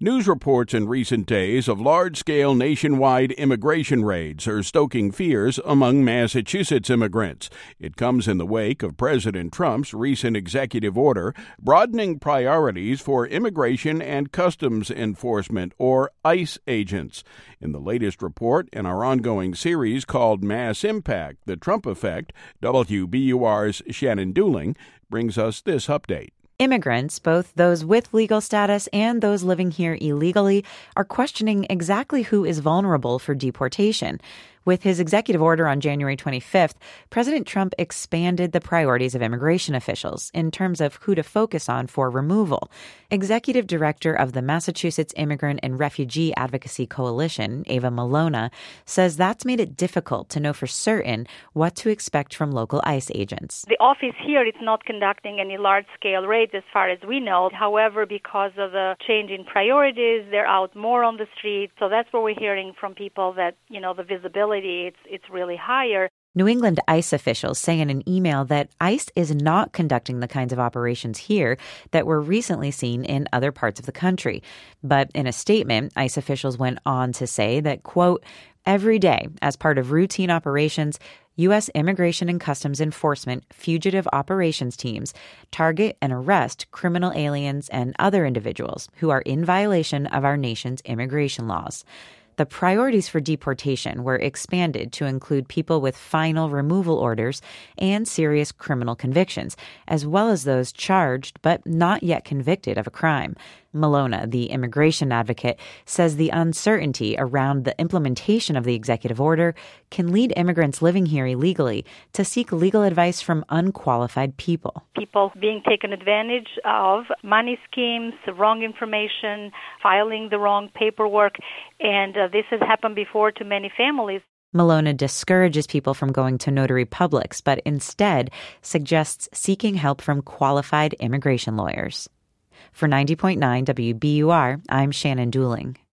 News reports in recent days of large-scale nationwide immigration raids are stoking fears among Massachusetts immigrants. It comes in the wake of President Trump's recent executive order broadening priorities for immigration and customs enforcement, or ICE agents. In the latest report in our ongoing series called Mass Impact, The Trump Effect, WBUR's Shannon Dooling brings us this update. Immigrants, both those with legal status and those living here illegally, are questioning exactly who is vulnerable for deportation. With his executive order on January 25th, President Trump expanded the priorities of immigration officials in terms of who to focus on for removal. Executive Director of the Massachusetts Immigrant and Refugee Advocacy Coalition, Ava Malona, says that's made it difficult to know for certain what to expect from local ICE agents. The office here is not conducting any large-scale raids as far as we know. However, because of the change in priorities, they're out more on the street. So that's what we're hearing from people that, the visibility it's really higher. New England ICE officials say in an email that ICE is not conducting the kinds of operations here that were recently seen in other parts of the country. But in a statement, ICE officials went on to say that, quote, every day, as part of routine operations, U.S. Immigration and Customs Enforcement fugitive operations teams target and arrest criminal aliens and other individuals who are in violation of our nation's immigration laws. The priorities for deportation were expanded to include people with final removal orders and serious criminal convictions, as well as those charged but not yet convicted of a crime. Malona, the immigration advocate, says the uncertainty around the implementation of the executive order can lead immigrants living here illegally to seek legal advice from unqualified people. People being taken advantage of, money schemes, wrong information, filing the wrong paperwork, and this has happened before to many families. Malona discourages people from going to notary publics, but instead suggests seeking help from qualified immigration lawyers. For 90.9 WBUR, I'm Shannon Dooling.